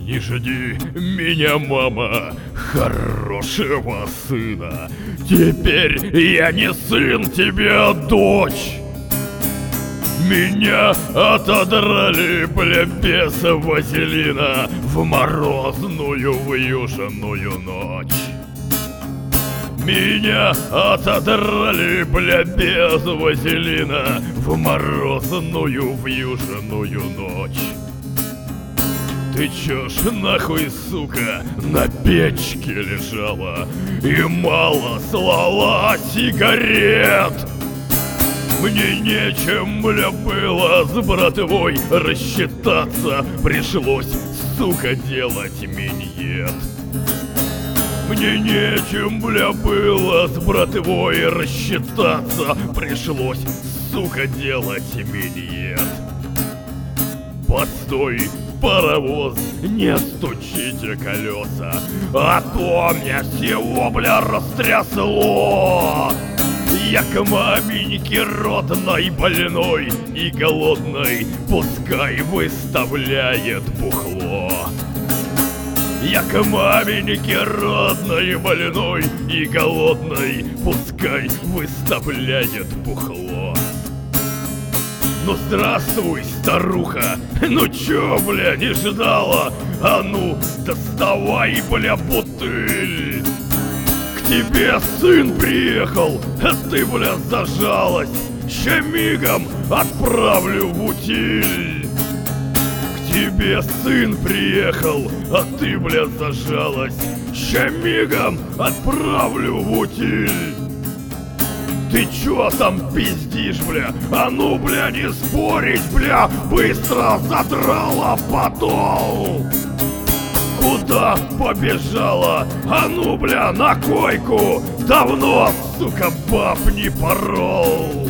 Не жди меня, мама, хорошего сына. Теперь я не сын тебе, а дочь. Меня отодрали, бля, без вазелина в морозную вьюжную ночь. Меня отодрали, бля, без вазелина в морозную вьюжную ночь. Ты чё ж нахуй, сука, на печке лежала и мало слала сигарет? Мне нечем, бля, было с братвой рассчитаться, пришлось, сука, делать миньет. Мне нечем, бля, было с братвой рассчитаться, пришлось, сука, делать миньет. Постой, паровоз, не стучите колеса, а то меня всего, бля, растрясло. Я к маменьке родной, больной и голодной, пускай выставляет бухло. Я к маменьке родной, больной и голодной, пускай выставляет бухло. Ну здравствуй, старуха, ну чё, бля, не ждала? А ну, доставай, бля, бутыль. К тебе сын приехал, а ты, бля, зажалась. Ща мигом отправлю в утиль. К тебе сын приехал, а ты, бля, зажалась. Ща мигом отправлю в утиль. Ты чё там пиздишь, бля? А ну, бля, не спорить, бля, быстро задрала подол. Куда побежала? А ну, бля, на койку! Давно, сука, баб не порол!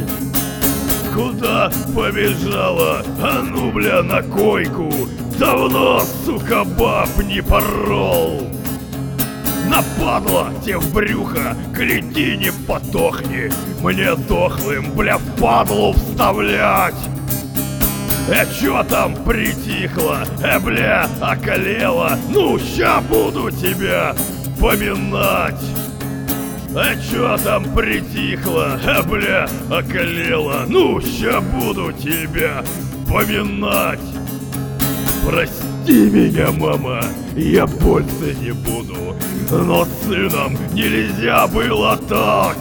Куда побежала? А ну, бля, на койку! Давно, сука, баб не порол! Нападло тебе в брюхо, гляди, не потохни! Мне дохлым, бля, в падлу вставлять! Чё там притихло? Бля, околела? Ну, ща буду тебя поминать. Чё там притихло? Бля, околела? Ну, ща буду тебя поминать. Прости меня, мама, я больше не буду. Но с сыном нельзя было так.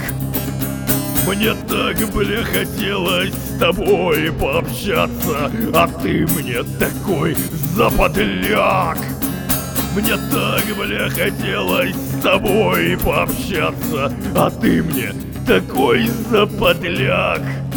Мне так, бля, хотелось с тобой пообщаться, а ты мне такой заподляк. Мне так, бля, хотелось с тобой пообщаться, а ты мне такой заподляк.